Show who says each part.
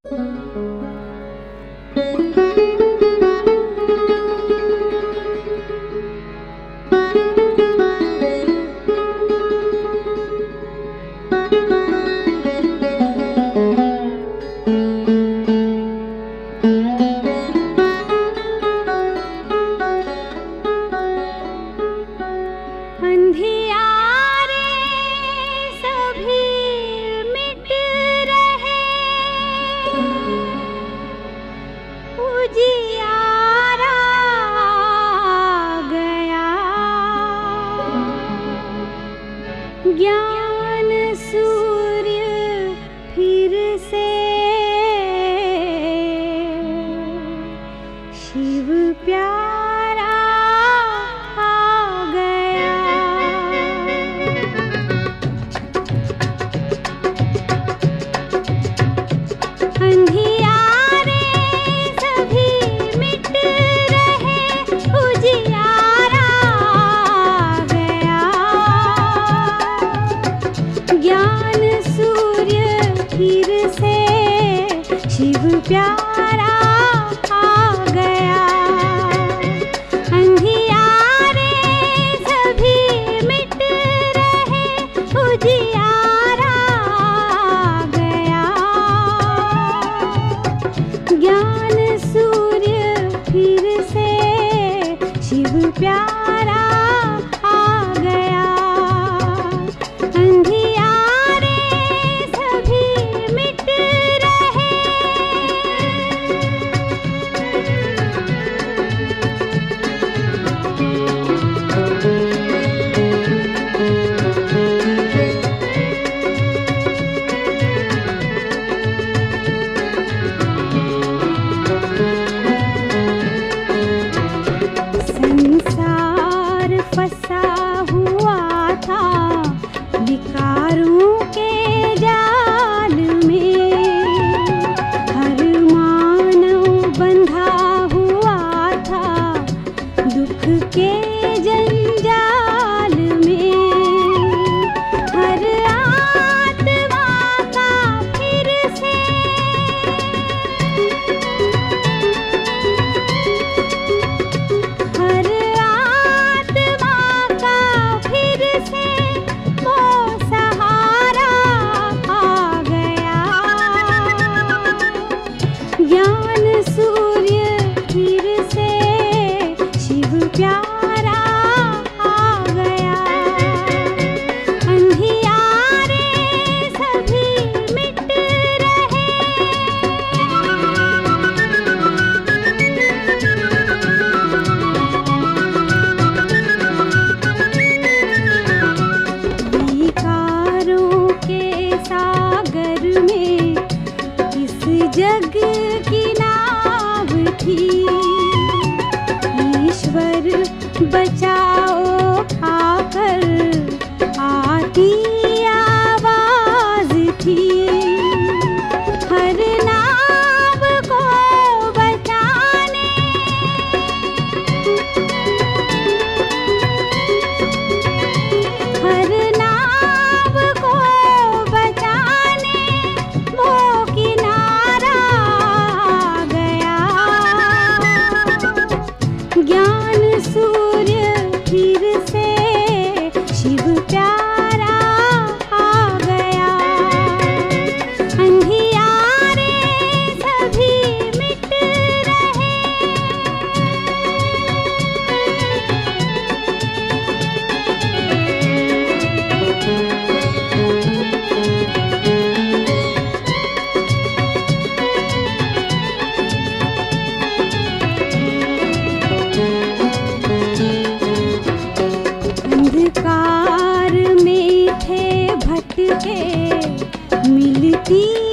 Speaker 1: ज्ञान सूर्य फिर से शिव प्यारा आ गया। अंधियारे सभी मिट रहे, उजियारा आ गया। ज्ञान सूर्य फिर से शिव प्यारा आ गया। अंधियारे सभी मिट रहे, उजियारा आ गया। ज्ञान सूर्य फिर से शिव प्यारा आ गया। अंधियारे सभी मिट रहे। संसार फंसा हुआ था विकारों के जाल में। हर मानव बंधा हुआ था दुख के जंजाल में। हर आत्मा का फिर से हर आत्मा का फिर से वो सहारा आ गया। ज्ञान सूर्य फिर से शिव प्यारा आ गया। अंधियारे सभी मिट रहे। विकारों के सागर में इस जग की नाव थी। ईश्वर बचाओ आकर आती आवाज थी। हर नाव को बचाने हर नाव को बचाने वो किनारा आ गया। ज्ञान सूर्य फिर से शिव प्यारा आ गया। अंधियारे सभी मिट रहे। अंधकार में थे भटके मिलती